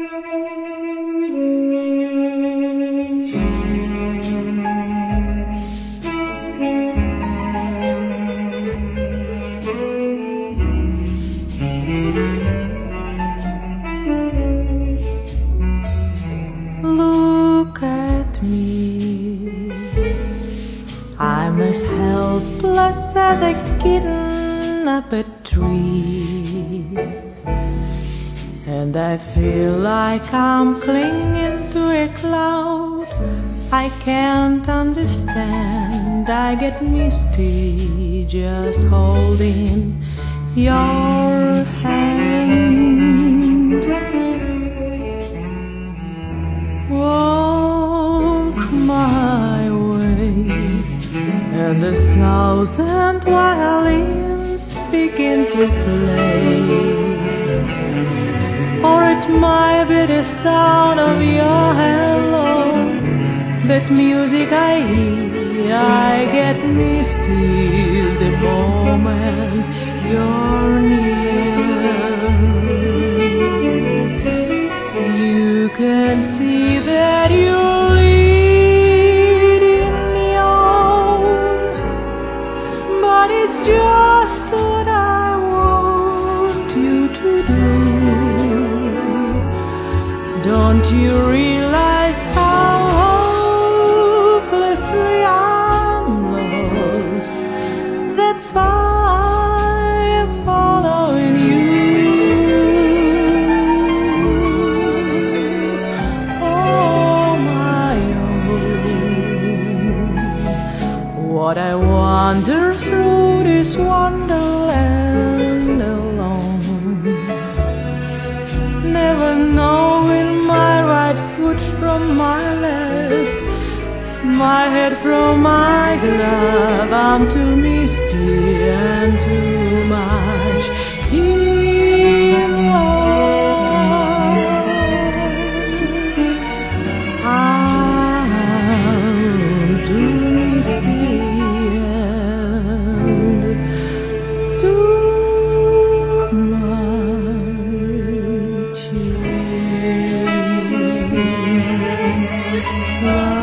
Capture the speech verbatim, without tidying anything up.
Look at me, I'm as helpless as a kitten up a tree, and I feel like I'm clinging to a cloud I can't understand. I get misty just holding your hand. Walk my way, and a thousand violins begin to play, or it might be the sound of your hello, that music I hear. I get misty the moment you're near. You can see that you're leading me on, but it's just what I want you to do. Don't you realize how hopelessly I'm lost? That's why I'm following you. What I wander through this wonderland alone, never knowing my right foot from my left, my head from my glove. I'm too misty and too much in love. I'm too misty and too much in love.